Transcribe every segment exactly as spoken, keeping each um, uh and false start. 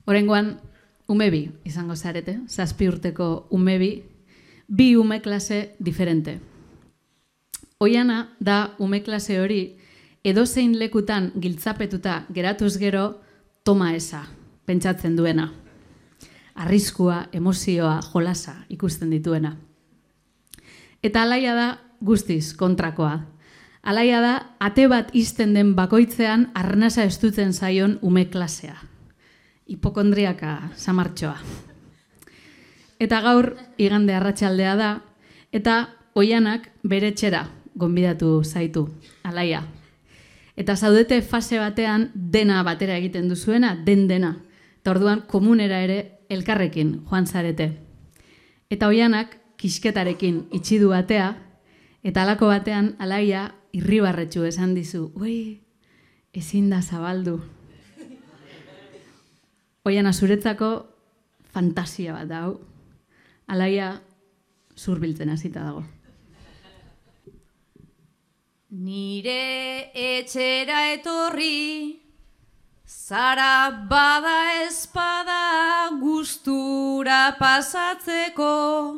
Oraingoan ume bi izango zarete, zazpi urteko ume bi, bi ume klase diferente. Oiana da ume klase hori edozein lekutan giltzapetuta geratuz gero toma esa, pentsatzen duena. Arriskua, emozioa, jolasa ikusten dituena. Eta Alaia da guztiz kontrakoa. Alaia da ate bat ixten den bakoitzean arnasa estutzen zaion ume klasea. Hipokondriaka samartxoa. Eta gaur igande arratsaldea da, eta Oianak bere etxera gonbidatu zaitu, Alaia. Eta zaudete fase batean dena batera egiten duzuena, den dena. Eta orduan komunera ere elkarrekin joan zarete. Eta Oianak kisketarekin itxi du batea, eta halako batean Alaia irribarretsu esan dizu, ui, ezin da zabaldu. Oiana, zuretzako fantasia bat da, hau. Alaia zurbiltzen hasita dago. Nire etxera etorri, zara bada espada gustura pasatzeko,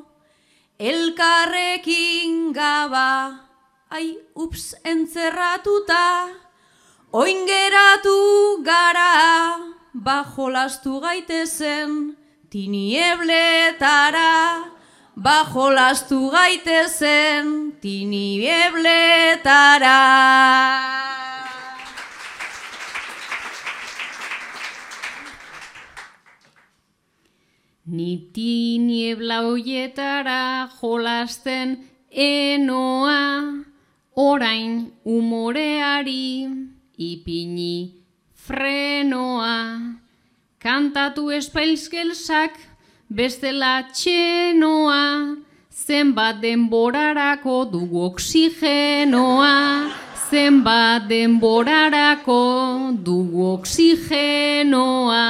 elkarrekin gaba, ai, ups, entzerratuta, oin geratu gara, bajolastu gaitezen, tiniebletara, bajolastu gaitezen, tiniebletara. Ni tiniebla hoietara jolasten enoa, orain umoreari ipini frenoa. Kantatu espailskelsak bestela txenoa, zenbat denborarako dugu oksigenoa, zenbat denborarako dugu oksigenoa.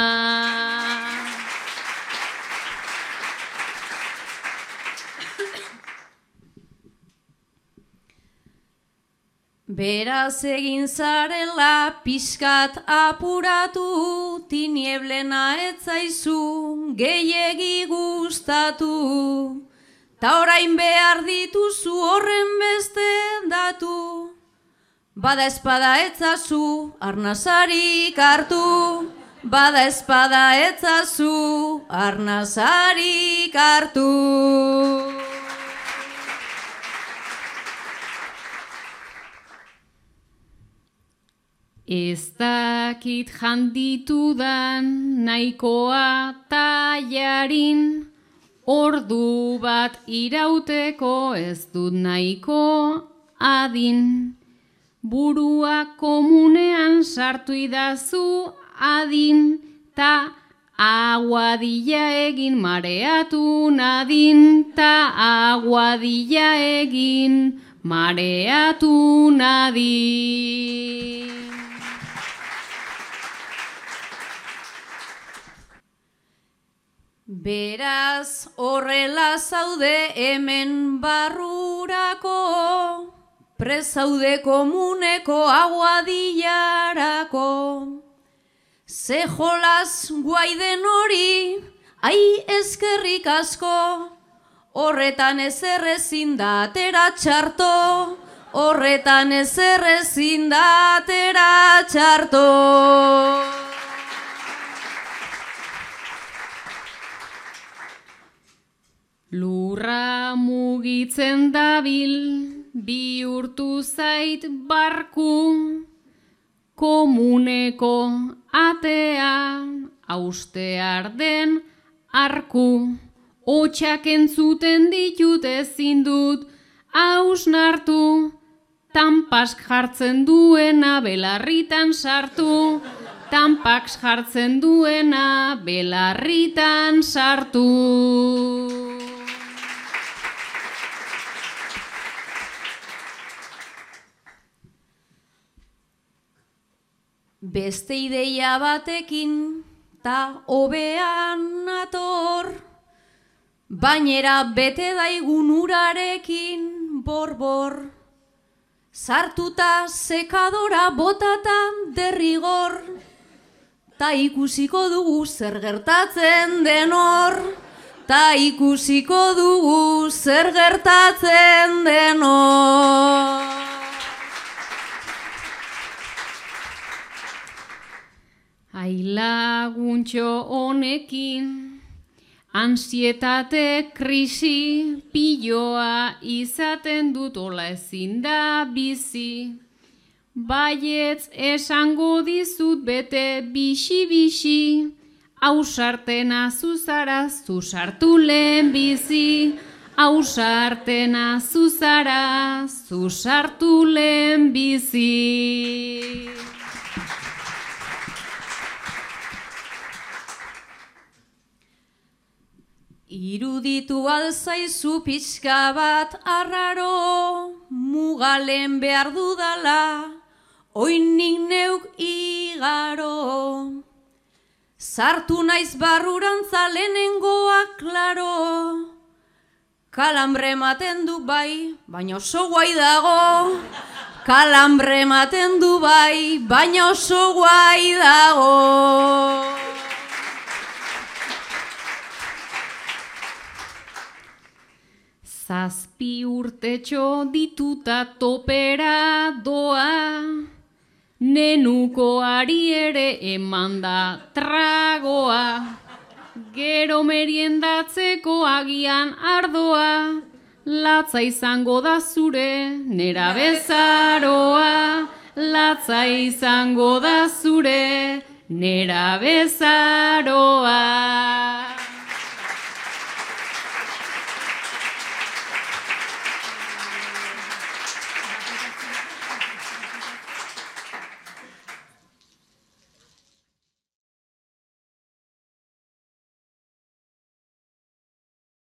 Beraz egin zarela pixkat apuratu, tinieblena etzaizu gehiegi gustatu. Ta orain behar dituzu horren beste datu, bada espada etzazu arnasarik hartu, bada espada etzazu arnasarik hartu. Ez dakit janditudan nahikoa tailarin, ordu bat irauteko ez dut nahiko adin. Burua komunean sartu idazu adin, ta aguadilla egin mareatu nadin, ta aguadilla egin mareatu nadin. Beraz horrela zaude hemen barrurako, prezaude komuneko aguadillarako. Ze jolas guaiden hori, ai eskerrik asko, horretan ezer ezin da atera txarto, horretan ezer ezin da atera txarto. Lurra mugitzen dabil, bihurtu zait barku, komuneko atea, haustear den arku. Hotxak entzuten ditut ezin dut hausnartu, tanpask jartzen duena belarritan sartu, tanpaks jartzen duena belarritan sartu. Beste ideia batekin ta hobean nator, bainera bete daigun urarekin borbor. Sartuta sekadora botatan derrigor, ta ikusiko dugu zer gertatzen den hor, ta ikusiko dugu zer gertatzen den hor. Ailaguntxo honekin, ansietate krisi piloa izaten dut ola ezin da bizi. Baietz esango dizut bete bixi-bixi, ausartena zuzara zuzartu lehen bizi, ausartena zuzara zuzartu lehen bizi. Iruditu alzaizu pixka bat arraro, mugalen behar dudala, oinik neuk igaro. Sartu naiz barrurantza lehenengoa klaro, kalambre ematen du bai, baina oso guai dago. Kalambre ematen du bai, baina oso guai dago. Zazpi urtetxo dituta topera doa, nenukoari ere eman da tragoa, gero meriendatzeko agian ardoa, latza izango da zure nera bezaroa, latza izango da zure nera bezaroa.